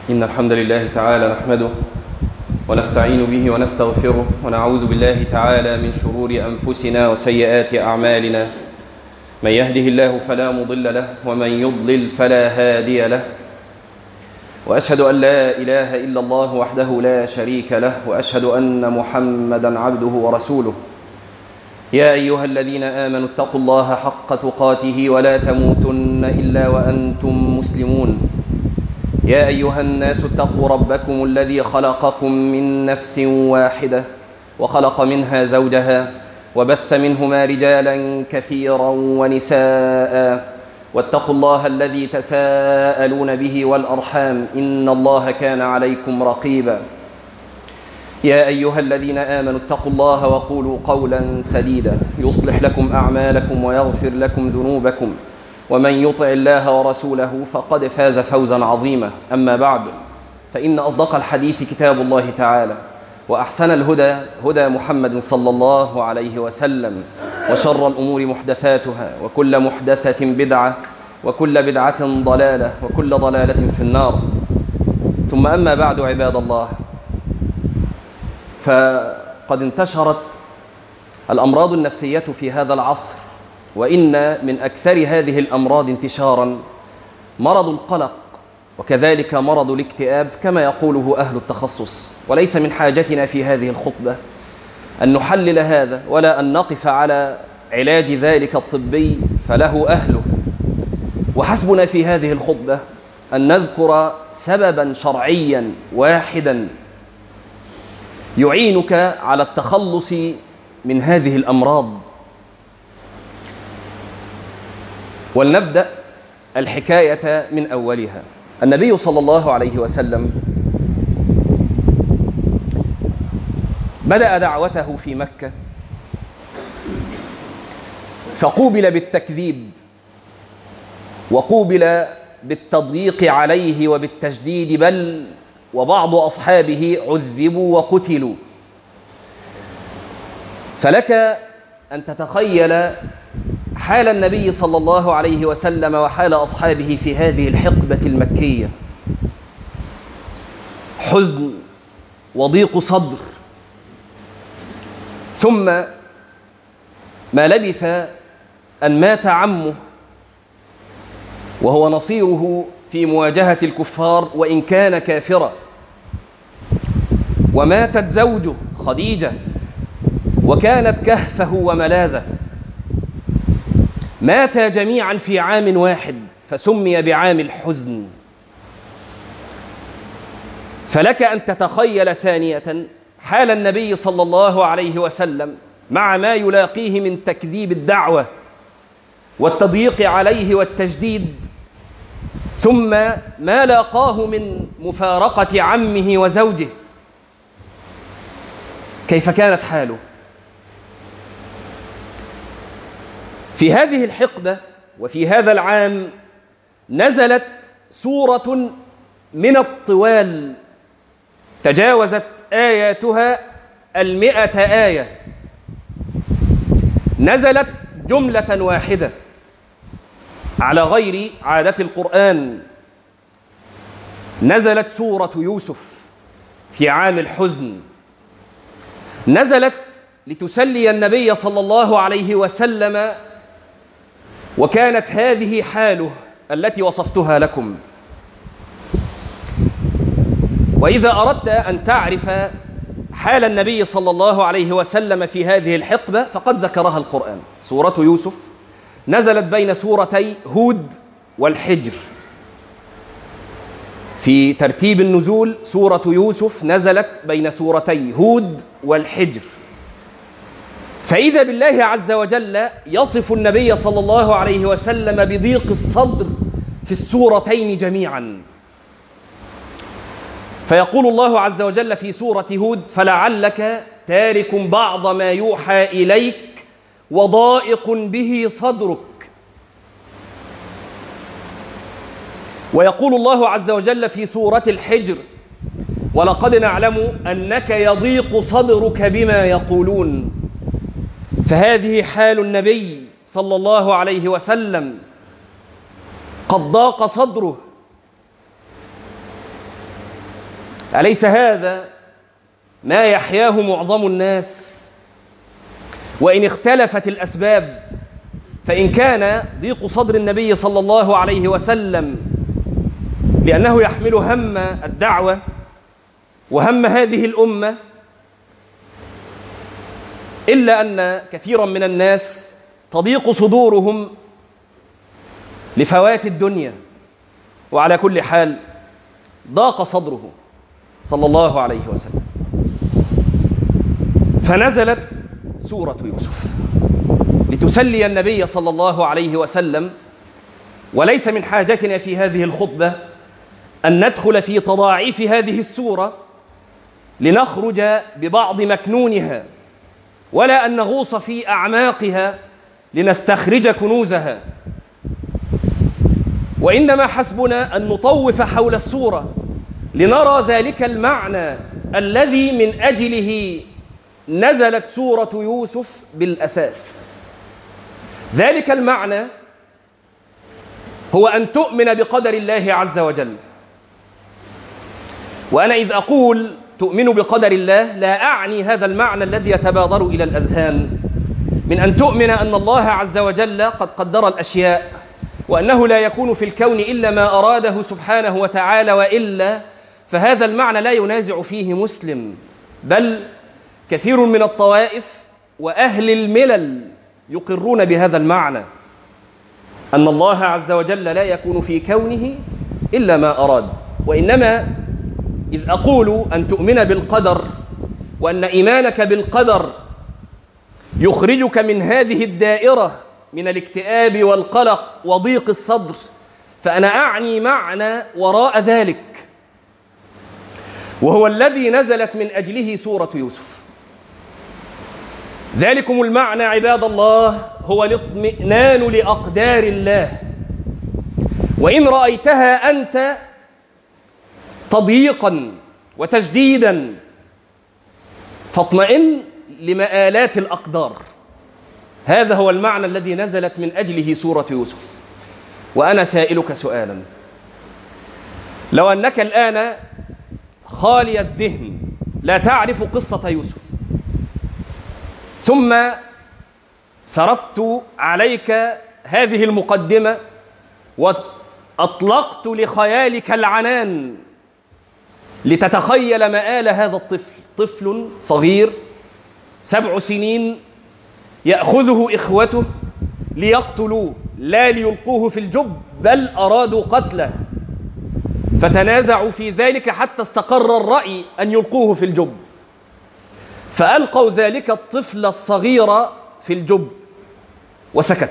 إن الحمد لله تعالى نحمده ونستعين به ونستغفره ونعوذ بالله تعالى من شرور أنفسنا وسيئات أعمالنا. من يهده الله فلا مضل له ومن يضلل فلا هادي له، وأشهد أن لا إله إلا الله وحده لا شريك له، وأشهد أن محمدا عبده ورسوله. يا أيها الذين آمنوا اتقوا الله حق تقاته ولا تموتن إلا وأنتم مسلمون. يا أيها الناس اتقوا ربكم الذي خلقكم من نفس واحدة وخلق منها زوجها وبث منهما رجالا كثيرا ونساء، واتقوا الله الذي تساءلون به والأرحام إن الله كان عليكم رقيبا. يا أيها الذين آمنوا اتقوا الله وقولوا قولا سديدا يصلح لكم أعمالكم ويغفر لكم ذنوبكم، ومن يطع الله ورسوله فقد فاز فوزا عظيما. أما بعد، فإن أصدق الحديث كتاب الله تعالى، وأحسن الهدى هدى محمد صلى الله عليه وسلم، وشر الأمور محدثاتها، وكل محدثة بدعة، وكل بدعة ضلالة، وكل ضلالة في النار. ثم أما بعد، عباد الله، فقد انتشرت الأمراض النفسية في هذا العصر، وإن من أكثر هذه الأمراض انتشارا مرض القلق، وكذلك مرض الاكتئاب كما يقوله أهل التخصص. وليس من حاجتنا في هذه الخطبة أن نحلل هذا ولا أن نقف على علاج ذلك الطبي، فله أهله. وحسبنا في هذه الخطبة أن نذكر سببا شرعيا واحدا يعينك على التخلص من هذه الأمراض. ولنبدأ الحكاية من أولها. النبي صلى الله عليه وسلم بدأ دعوته في مكة، فقوبل بالتكذيب، وقوبل بالتضييق عليه وبالتشديد، بل وبعض أصحابه عذبوا وقتلوا. فلك أن تتخيل حال النبي صلى الله عليه وسلم وحال أصحابه في هذه الحقبة المكية: حزن وضيق صدر. ثم ما لبث أن مات عمه وهو نصيره في مواجهة الكفار وإن كان كافرا، وماتت زوجه خديجة وكانت كهفه وملاذه. ماتا جميعا في عام واحد فسمي بعام الحزن. فلك أن تتخيل ثانية حال النبي صلى الله عليه وسلم مع ما يلاقيه من تكذيب الدعوة والتضييق عليه والتجديد، ثم ما لاقاه من مفارقة عمه وزوجه. كيف كانت حاله؟ في هذه الحقبة وفي هذا العام نزلت سورة من الطوال تجاوزت آياتها 100 آية، نزلت جملة واحدة على غير عادة القرآن. نزلت سورة يوسف في عام الحزن، نزلت لتسلي النبي صلى الله عليه وسلم، وكانت هذه حاله التي وصفتها لكم. وإذا أردت أن تعرف حال النبي صلى الله عليه وسلم في هذه الحقبة فقد ذكرها القرآن. سورة يوسف نزلت بين سورتي هود والحجر. في ترتيب النزول سورة يوسف نزلت بين سورتي هود والحجر. فإذا بالله عز وجل يصف النبي صلى الله عليه وسلم بضيق الصدر في السورتين جميعا. فيقول الله عز وجل في سورة هود: فلعلك تارك بعض ما يوحى إليك وضائق به صدرك. ويقول الله عز وجل في سورة الحجر: ولقد نعلم أنك يضيق صدرك بما يقولون. فهذه حال النبي صلى الله عليه وسلم، قد ضاق صدره. أليس هذا ما يحياه معظم الناس؟ وإن اختلفت الأسباب، فإن كان ضيق صدر النبي صلى الله عليه وسلم لأنه يحمل هم الدعوة وهم هذه الأمة، إلا أن كثيرا من الناس تضيق صدورهم لفوات الدنيا. وعلى كل حال ضاق صدره صلى الله عليه وسلم، فنزلت سورة يوسف لتسلي النبي صلى الله عليه وسلم. وليس من حاجتنا في هذه الخطبة أن ندخل في تضاعيف هذه السورة لنخرج ببعض مكنونها، ولا أن نغوص في أعماقها لنستخرج كنوزها، وإنما حسبنا أن نطوف حول السورة لنرى ذلك المعنى الذي من أجله نزلت سورة يوسف بالأساس. ذلك المعنى هو أن تؤمن بقدر الله عز وجل. وأنا إذ أقول تؤمن بقدر الله لا أعني هذا المعنى الذي يتبادر إلى الأذهان من أن تؤمن أن الله عز وجل قد قدر الأشياء، وأنه لا يكون في الكون إلا ما أراده سبحانه وتعالى، وإلا فهذا المعنى لا ينازع فيه مسلم، بل كثير من الطوائف وأهل الملل يقرون بهذا المعنى، أن الله عز وجل لا يكون في كونه إلا ما أراد. وإنما إذ أقول أن تؤمن بالقدر، وأن إيمانك بالقدر يخرجك من هذه الدائرة من الاكتئاب والقلق وضيق الصدر، فأنا أعني معنى وراء ذلك، وهو الذي نزلت من أجله سورة يوسف. ذلكم المعنى عباد الله هو الاطمئنان لأقدار الله. وإن رأيتها أنت تضييقا وتجديدا فاطمئن لمآلات الأقدار. هذا هو المعنى الذي نزلت من أجله سورة يوسف. وأنا سائلك سؤالا: لو أنك الآن خالي الذهن لا تعرف قصة يوسف، ثم سردت عليك هذه المقدمة وأطلقت لخيالك العنان لتتخيل مآل هذا الطفل، طفل صغير 7 سنين يأخذه إخوته ليقتلوه، لا ليلقوه في الجب، بل أرادوا قتله، فتنازعوا في ذلك حتى استقر الرأي أن يلقوه في الجب، فألقوا ذلك الطفل الصغير في الجب وسكت.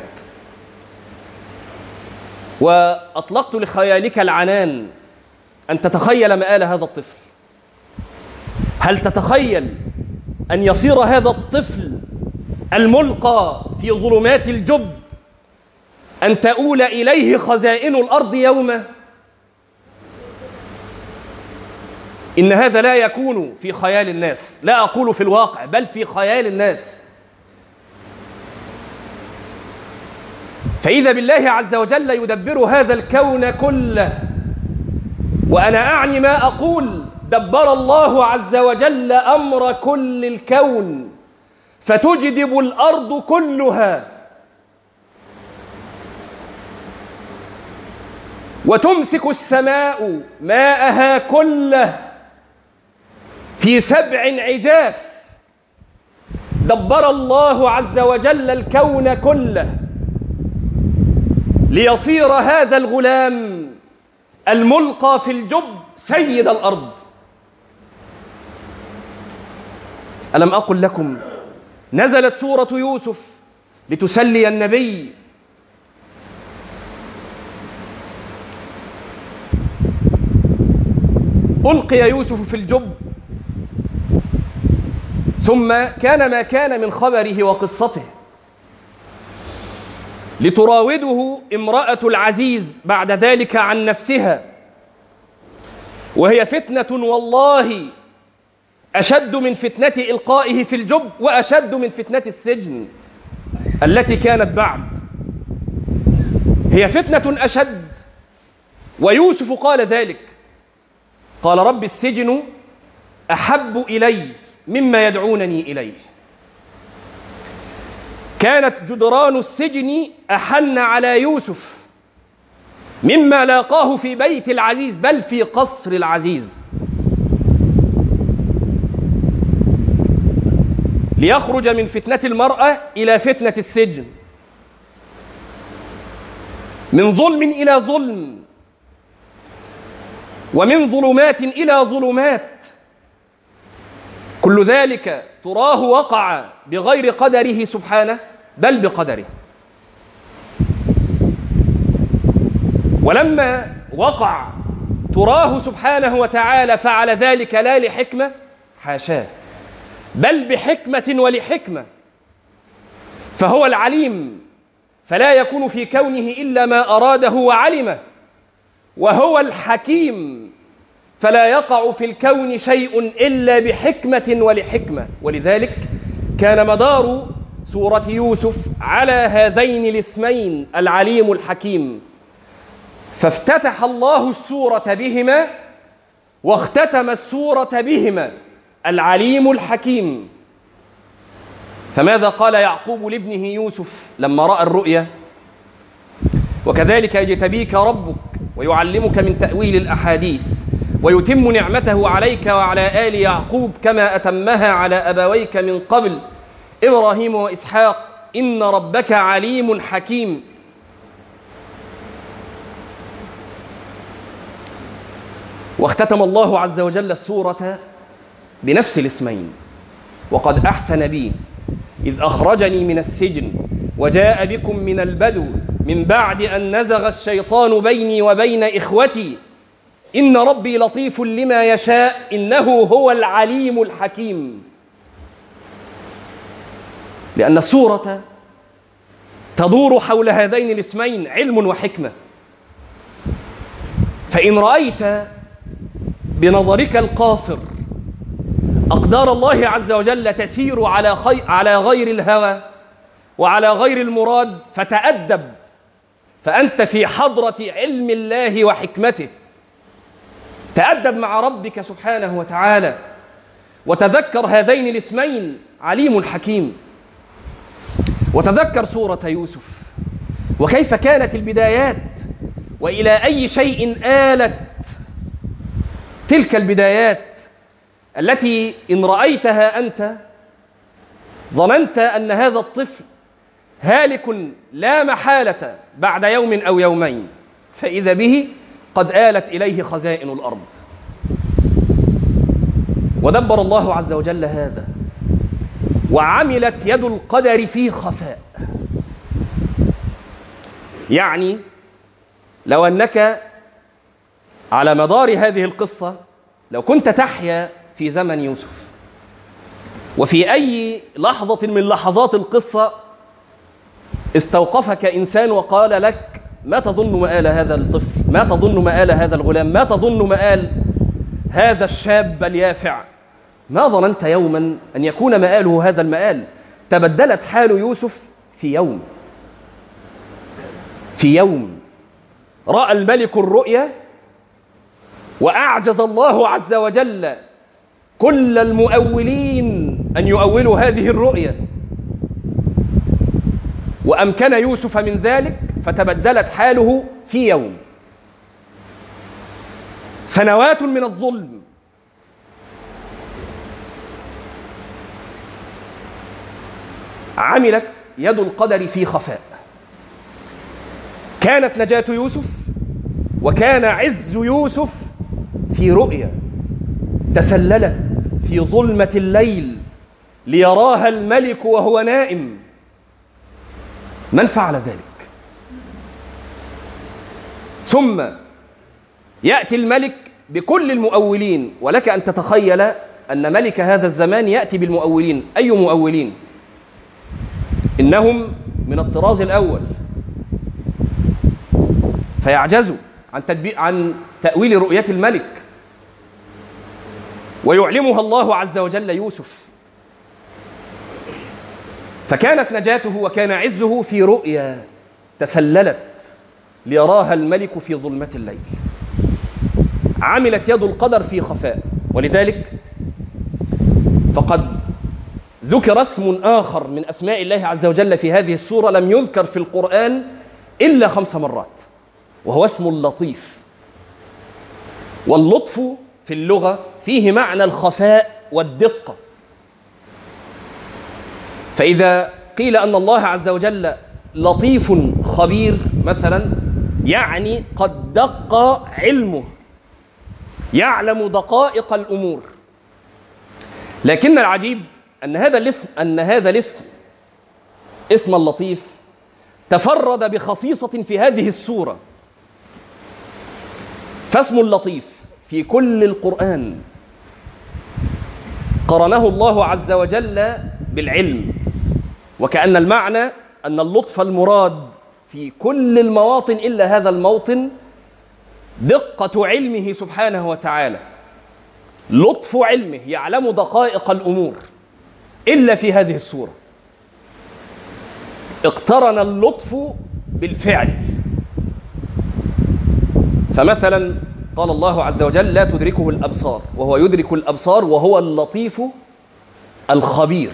وأطلقت لخيالك العنان أن تتخيل مآل هذا الطفل. هل تتخيل أن يصير هذا الطفل الملقى في ظلمات الجب أن تؤول إليه خزائن الأرض يوما؟ إن هذا لا يكون في خيال الناس، لا أقول في الواقع بل في خيال الناس. فإذا بالله عز وجل يدبر هذا الكون كله، وأنا أعني ما أقول، دبر الله عز وجل أمر كل الكون، فتجدب الأرض كلها وتمسك السماء ماءها كله في 7 عجاف. دبر الله عز وجل الكون كله ليصير هذا الغلام الملقى في الجب سيد الأرض. ألم أقل لكم نزلت سورة يوسف لتسلي النبي؟ ألقي يوسف في الجب، ثم كان ما كان من خبره وقصته، لتراوده امرأة العزيز بعد ذلك عن نفسها، وهي فتنة والله أشد من فتنة إلقائه في الجب، وأشد من فتنة السجن التي كانت بعد. هي فتنة أشد، ويوسف قال ذلك، قال رب السجن أحب إلي مما يدعونني إليه. كانت جدران السجن أحن على يوسف مما لاقاه في بيت العزيز، بل في قصر العزيز، ليخرج من فتنة المرأة إلى فتنة السجن، من ظلم إلى ظلم، ومن ظلمات إلى ظلمات. كل ذلك تراه وقع بغير قدره سبحانه، بل بقدره. ولما وقع تراه سبحانه وتعالى فعل ذلك لا لحكمة، حاشاه، بل بحكمة ولحكمة. فهو العليم، فلا يكون في كونه إلا ما أراده وعلمه، وهو الحكيم، فلا يقع في الكون شيء إلا بحكمة ولحكمة. ولذلك كان مدار سورة يوسف على هذين الاسمين، العليم الحكيم، فافتتح الله السورة بهما واختتم السورة بهما، العليم الحكيم. فماذا قال يعقوب لابنه يوسف لما رأى الرؤيا؟ وكذلك يجتبيك ربك ويعلمك من تأويل الأحاديث ويتم نعمته عليك وعلى آل يعقوب كما أتمها على أبويك من قبل إبراهيم وإسحاق إن ربك عليم حكيم. واختتم الله عز وجل السورة بنفس الاسمين: وقد أحسن بي إذ أخرجني من السجن وجاء بكم من البدو من بعد أن نزغ الشيطان بيني وبين إخوتي إن ربي لطيف لما يشاء إنه هو العليم الحكيم. لأن السورة تدور حول هذين الاسمين، علم وحكمة. فإن رأيت بنظرك القاصر أقدار الله عز وجل تسير على غير الهوى وعلى غير المراد، فتأدب، فأنت في حضرة علم الله وحكمته. تأدب مع ربك سبحانه وتعالى، وتذكر هذين الاسمين عليم حكيم. وتذكر سورة يوسف وكيف كانت البدايات، وإلى أي شيء آلت تلك البدايات التي إن رأيتها أنت ظننت أن هذا الطفل هالك لا محالة بعد يوم أو يومين، فإذا به قد آلت إليه خزائن الأرض. ودبر الله عز وجل هذا، وعملت يد القدر في خفاء. يعني لو أنك على مدار هذه القصة لو كنت تحيا في زمن يوسف، وفي أي لحظة من لحظات القصة استوقفك إنسان وقال لك: ما تظن مآل هذا الطفل؟ ما تظن مآل هذا الغلام؟ ما تظن مآل هذا الشاب اليافع؟ ما ظننت يوما أن يكون مآله هذا المآل؟ تبدلت حال يوسف في يوم. في يوم رأى الملك الرؤيا، وأعجز الله عز وجل كل المؤولين أن يؤولوا هذه الرؤيا، وأمكن يوسف من ذلك، فتبدلت حاله في يوم. سنوات من الظلم، عملت يد القدر في خفاء. كانت نجاة يوسف وكان عز يوسف في رؤيا تسللت في ظلمة الليل ليراها الملك وهو نائم. من فعل ذلك؟ ثم يأتي الملك بكل المؤولين، ولك أن تتخيل أن ملك هذا الزمان يأتي بالمؤولين. أي مؤولين؟ إنهم من الطراز الأول، فيعجزوا عن تأويل رؤية الملك، ويعلمها الله عز وجل يوسف. فكانت نجاته وكان عزه في رؤيا تسللت ليراها الملك في ظلمة الليل. عملت يد القدر في خفاء. ولذلك فقد ذكر اسم آخر من أسماء الله عز وجل في هذه السورة لم يذكر في القرآن إلا 5 مرات، وهو اسم اللطيف. واللطف في اللغة فيه معنى الخفاء والدقة. فإذا قيل أن الله عز وجل لطيف خبير مثلا، يعني قد دق علمه، يعلم دقائق الأمور. لكن العجيب أن هذا الاسم اسم اللطيف تفرد بخصيصة في هذه السورة. فاسم اللطيف في كل القرآن قرنه الله عز وجل بالعلم، وكأن المعنى أن اللطف المراد في كل المواطن إلا هذا الموطن دقة علمه سبحانه وتعالى، لطف علمه، يعلم دقائق الأمور. إلا في هذه السورة اقترن اللطف بالفعل. فمثلا قال الله عز وجل لا تدركه الأبصار وهو يدرك الأبصار وهو اللطيف الخبير،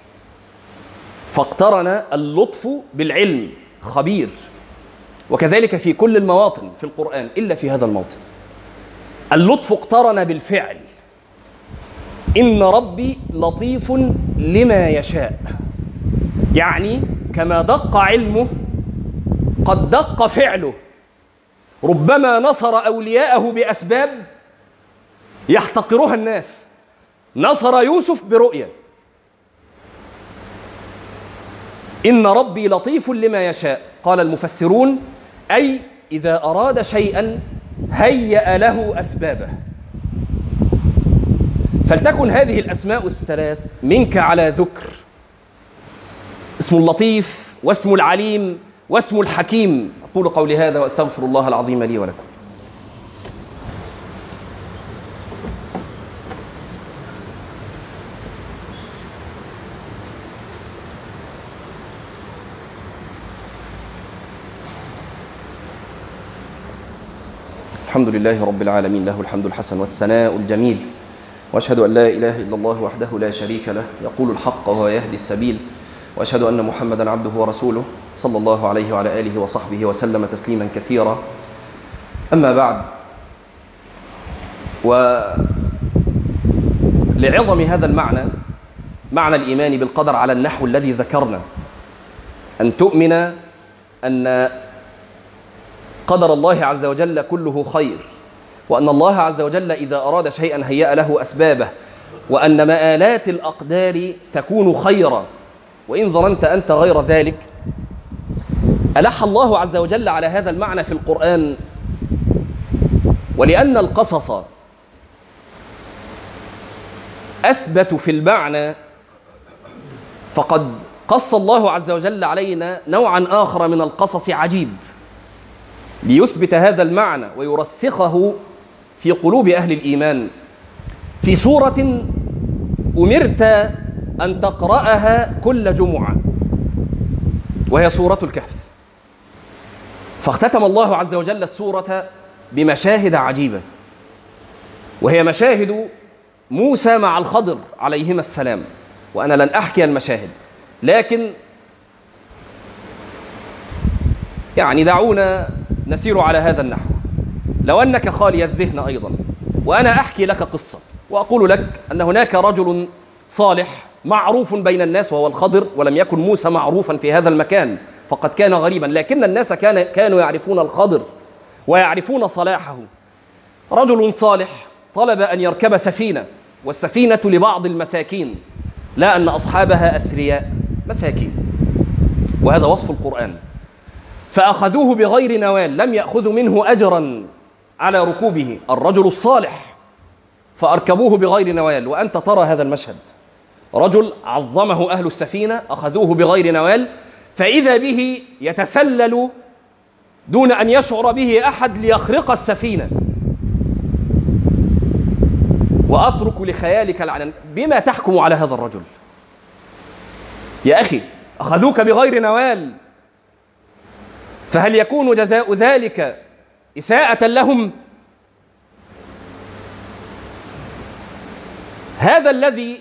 فاقترن اللطف بالعلم خبير. وكذلك في كل المواطن في القرآن إلا في هذا الموطن اللطف اقترن بالفعل. إن ربي لطيف لما يشاء، يعني كما دق علمه قد دق فعله. ربما نصر أولياءه بأسباب يحتقرها الناس، نصر يوسف برؤية. إن ربي لطيف لما يشاء، قال المفسرون أي إذا أراد شيئا هيأ له أسبابه. فلتكن هذه الأسماء الثلاث منك على ذكر: اسم اللطيف واسم العليم واسم الحكيم. أقول قولي هذا وأستغفر الله العظيم لي ولكم. الحمد لله رب العالمين، له الحمد الحسن والثناء الجميل، وأشهد أن لا إله إلا الله وحده لا شريك له يقول الحق وهو يهدي السبيل، وأشهد أن محمدا عبده ورسوله صلى الله عليه وعلى آله وصحبه وسلم تسليما كثيرا. أما بعد، ولعظم هذا المعنى، معنى الإيمان بالقدر على النحو الذي ذكرنا، أن تؤمن أن قدر الله عز وجل كله خير، وأن الله عز وجل إذا أراد شيئا هيأ له أسبابه، وأن مآلات الأقدار تكون خيرا وإن ظننت أنت غير ذلك. ألح الله عز وجل على هذا المعنى في القرآن، ولأن القصص أثبت في المعنى فقد قص الله عز وجل علينا نوعا آخر من القصص عجيب ليثبت هذا المعنى ويرسخه في قلوب أهل الإيمان، في سورة أمرت أن تقرأها كل جمعة، وهي سورة الكهف. فاختتم الله عز وجل السورة بمشاهد عجيبة، وهي مشاهد موسى مع الخضر عليهما السلام. وأنا لن أحكي المشاهد، لكن يعني دعونا نسير على هذا النحو. لو أنك خالي الذهن أيضا وأنا أحكي لك قصة وأقول لك أن هناك رجل صالح معروف بين الناس وهو الخضر، ولم يكن موسى معروفا في هذا المكان فقد كان غريبا، لكن الناس كانوا يعرفون الخضر ويعرفون صلاحه. رجل صالح طلب أن يركب سفينة، والسفينة لبعض المساكين، لا أن أصحابها أثرياء، مساكين، وهذا وصف القرآن. فأخذوه بغير نوال، لم يأخذوا منه أجرا على ركوبه، الرجل الصالح، فأركبوه بغير نوال. وأنت ترى هذا المشهد، رجل عظمه أهل السفينة، أخذوه بغير نوال، فإذا به يتسلل دون أن يشعر به أحد ليخرق السفينة. وأترك لخيالك العنان، بما تحكم على هذا الرجل يا أخي؟ أخذوك بغير نوال، فهل يكون جزاء ذلك إساءة لهم؟ هذا الذي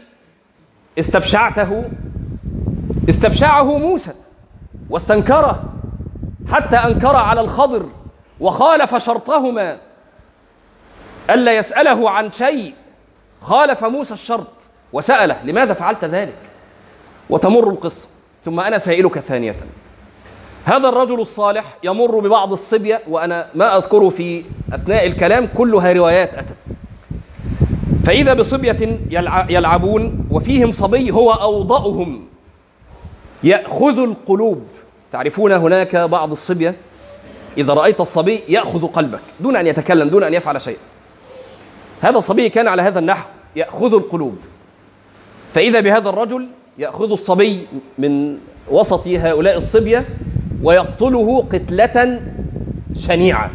استبشعه موسى واستنكره، حتى أنكر على الخضر وخالف شرطهما ألا يسأله عن شيء. خالف موسى الشرط وسأله: لماذا فعلت ذلك؟ وتمر القصة. ثم أنا سائلك ثانية: هذا الرجل الصالح يمر ببعض الصبية، وأنا ما أذكره في أثناء الكلام كلها روايات أتت، فإذا بصبية يلعبون وفيهم صبي هو أوضأهم يأخذ القلوب. تعرفون هناك بعض الصبية إذا رأيت الصبي يأخذ قلبك دون أن يتكلم، دون أن يفعل شيء. هذا الصبي كان على هذا النحو، يأخذ القلوب. فإذا بهذا الرجل يأخذ الصبي من وسط هؤلاء الصبية ويقتله قتلة شنيعة،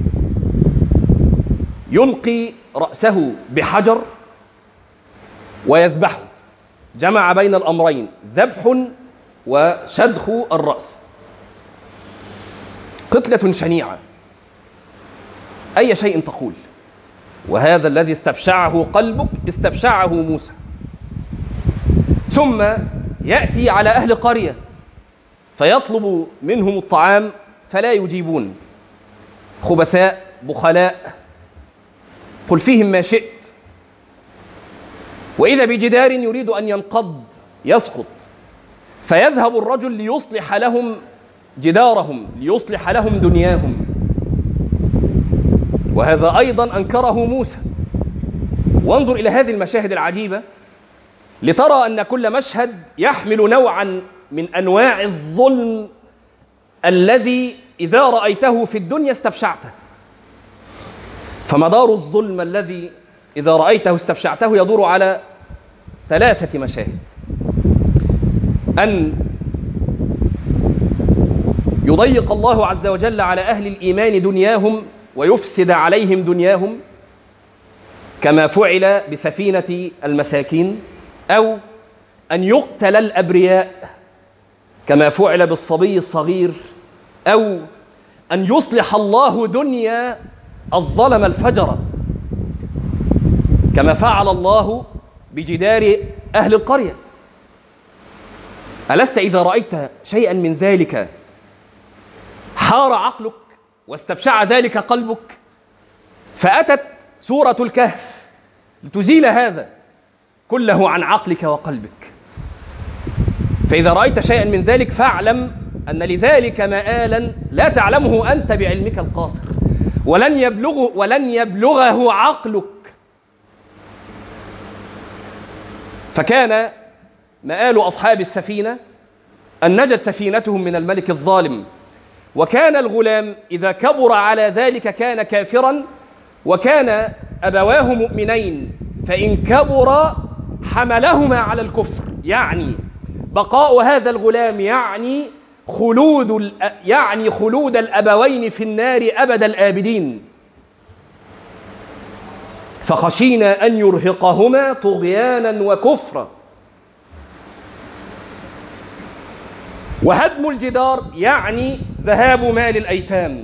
يلقي رأسه بحجر ويذبحه. جمع بين الأمرين: ذبح وشدخ الرأس. قتلة شنيعة. أي شيء تقول؟ وهذا الذي استبشعه قلبك استبشعه موسى. ثم يأتي على أهل قرية فيطلب منهم الطعام فلا يجيبون، خبثاء بخلاء، قل فيهم ما شئت. وإذا بجدار يريد أن ينقض يسقط، فيذهب الرجل ليصلح لهم جدارهم، ليصلح لهم دنياهم. وهذا أيضا أنكره موسى. وانظر إلى هذه المشاهد العجيبة لترى أن كل مشهد يحمل نوعا من أنواع الظلم الذي إذا رأيته في الدنيا استبشعته. فمدار الظلم الذي إذا رأيته استبشعته يدور على 3 مشاهد: أن يضيق الله عز وجل على أهل الإيمان دنياهم ويفسد عليهم دنياهم كما فعل بسفينة المساكين، أو أن يقتل الأبرياء كما فعل بالصبي الصغير، أو أن يصلح الله دنيا الظلم الفجر كما فعل الله بجدار أهل القرية. ألست إذا رأيت شيئا من ذلك حار عقلك واستبشع ذلك قلبك؟ فأتت سورة الكهف لتزيل هذا كله عن عقلك وقلبك. فإذا رأيت شيئا من ذلك فاعلم أن لذلك مآلا لا تعلمه أنت بعلمك القاصر، ولن يبلغه عقلك. فكان مآل أصحاب السفينة أن نجت سفينتهم من الملك الظالم، وكان الغلام إذا كبر على ذلك كان كافرا، وكان أبواه مؤمنين، فإن كبر حملهما على الكفر. يعني بقاء هذا الغلام يعني خلود الأبوين في النار أبد الآبدين. فخشينا أن يرهقهما طغيانا وكفرا. وهدم الجدار يعني ذهاب مال الأيتام.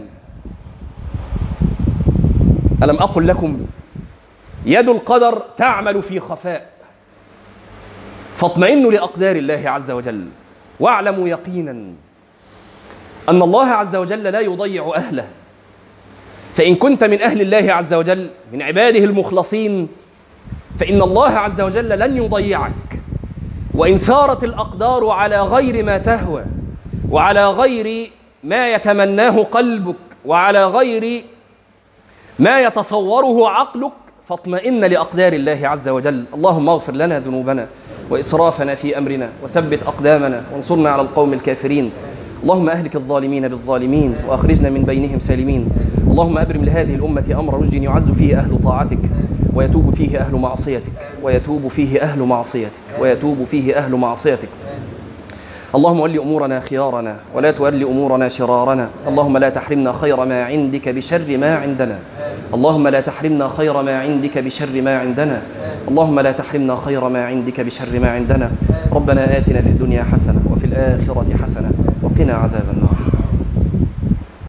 ألم أقل لكم يد القدر تعمل في خفاء؟ فاطمئنوا لأقدار الله عز وجل، واعلموا يقينا أن الله عز وجل لا يضيع أهله. فإن كنت من أهل الله عز وجل، من عباده المخلصين، فإن الله عز وجل لن يضيعك. وإن ثارت الأقدار على غير ما تهوى، وعلى غير ما يتمناه قلبك، وعلى غير ما يتصوره عقلك، فاطمئن لأقدار الله عز وجل. اللهم اغفر لنا ذنوبنا وإسرافنا في أمرنا، وثبت أقدامنا، وانصرنا على القوم الكافرين. اللهم أهلك الظالمين بالظالمين، وأخرجنا من بينهم سالمين. اللهم أبرم لهذه الأمة أمر رشد يعز فيه أهل طاعتك، ويتوب فيه أهل معصيتك، ويتوب فيه أهل معصيتك، ويتوب فيه أهل معصيتك. اللهم ول أمورنا خيارنا، ولا تول أمورنا شرارنا. اللهم لا تحرمنا خير ما عندك بشر ما عندنا. اللهم لا تحرمنا خير ما عندك بشر ما عندنا. اللهم لا تحرمنا خير ما عندك بشر ما عندنا. ربنا آتنا في الدنيا حسنة وفي الآخرة حسنة وقنا عذاب النار.